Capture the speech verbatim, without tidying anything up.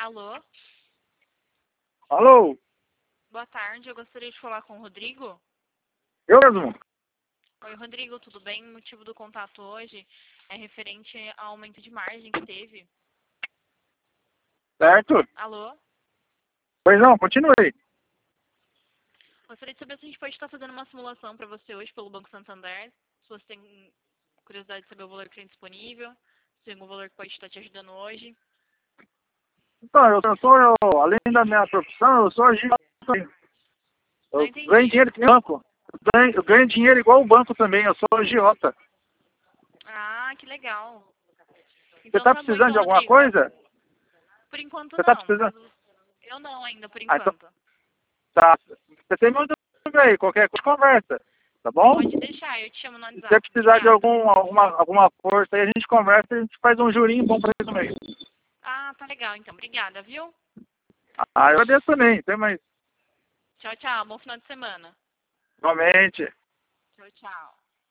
Alô? Alô? Boa tarde, eu gostaria de falar com o Rodrigo. Eu mesmo. Oi, Rodrigo, tudo bem? O motivo do contato hoje é referente ao aumento de margem que teve. Certo? Alô? Pois não, continue. Gostaria de saber se a gente pode estar fazendo uma simulação para você hoje pelo Banco Santander. Se você tem curiosidade de saber o valor que tem disponível, se tem algum valor que pode estar te ajudando hoje. Então, eu, eu sou, eu, além da minha profissão, eu sou agiota também. Não Eu entendi. ganho dinheiro que nem banco. Eu ganho, eu ganho dinheiro igual o banco também, eu sou agiota. Ah, que legal. Você Então tá tá bom, precisando então, de alguma Rodrigo. coisa? Por enquanto Você tá não. precisando? Caso eu não ainda, por Ah, então, enquanto. tá. Você tem meu número aí, qualquer coisa conversa. Tá bom? Pode deixar, eu te chamo no Se você WhatsApp. precisar de Obrigada. algum, alguma, alguma força aí, a gente conversa e a gente faz um jurinho bom pra você também. Ah, tá legal então. Obrigada, viu? Ah, eu agradeço também, tem mais. Tchau, tchau. Bom final de semana. Igualmente. Tchau, tchau.